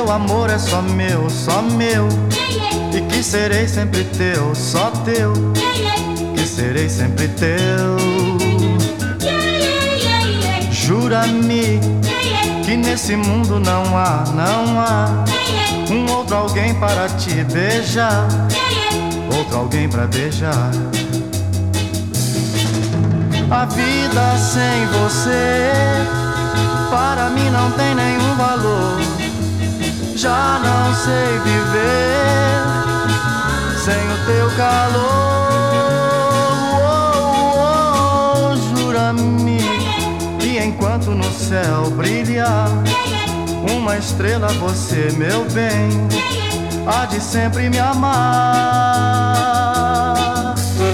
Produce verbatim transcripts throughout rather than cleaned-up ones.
meu amor é só meu, só meu, e que serei sempre teu, só teu, que serei sempre teu. Jura-me que nesse mundo não há, não há um outro alguém para te beijar, outro alguém para beijar. A vida sem você para mim não tem nenhum valor. Já não sei viver sem o teu calor. Oh, oh, jura-me que enquanto no céu brilhar uma estrela, você, meu bem, há de sempre me amar.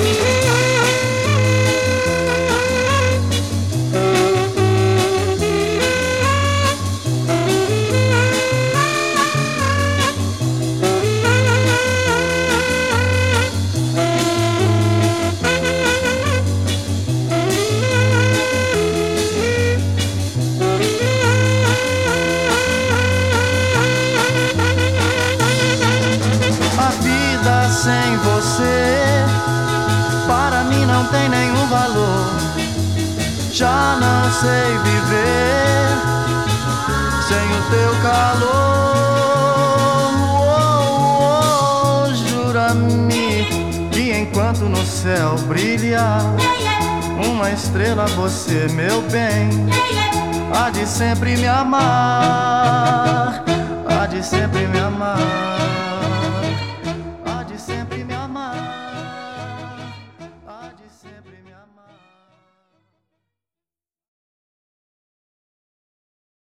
Sem você, para mim não tem nenhum valor. Já não sei viver sem o teu calor. Oh, oh, jura-me que enquanto no céu brilhar uma estrela, você, meu bem, há de sempre me amar, há de sempre me amar.